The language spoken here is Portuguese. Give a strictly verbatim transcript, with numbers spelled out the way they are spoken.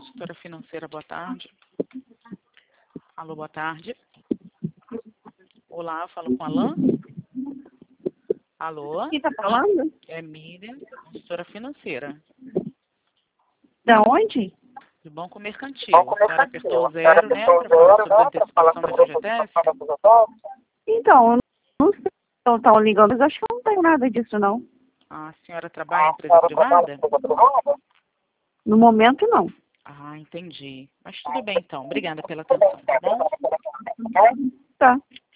Consultora financeira, boa tarde. Alô, boa tarde. Olá, eu falo com a Alain. Alô? Quem está falando? É Miriam, consultora financeira. Da onde? Do Banco Mercantil. A senhora apertou zero, né, para falar sobre a antecipação da F G T S? Então, eu não sei se estão ligando, mas acho que eu não tenho nada disso, não. A senhora trabalha em empresa privada? No momento, não. Ah, entendi. Mas tudo bem, então. Obrigada pela atenção, tá bom? Tá.